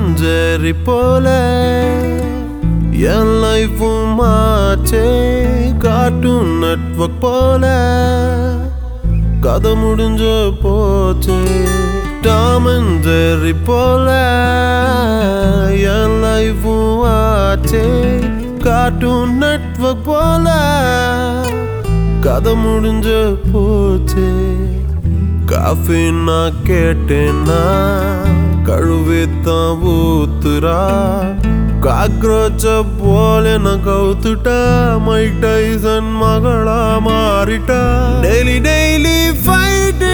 Tom and Jerry போல என் லைஃபும் மாச்சே cartoon network போல கதை முடிஞ்ச போச்சே டாமஞ்சேரி போல என் லைஃபும் ஆச்சே கார்ட்டூன் நெட்வொர்க் போல கதை முடிஞ்ச போச்சே காஃபி நான் கேட்டேன்னா கழுவித்தான் ஊத்துரா காக்ரோச்ச போல நான் கவுத்துட்டா மைக் டைசன் மகளா மாறிட்டா டெய்லி டெய்லி ஃபைட்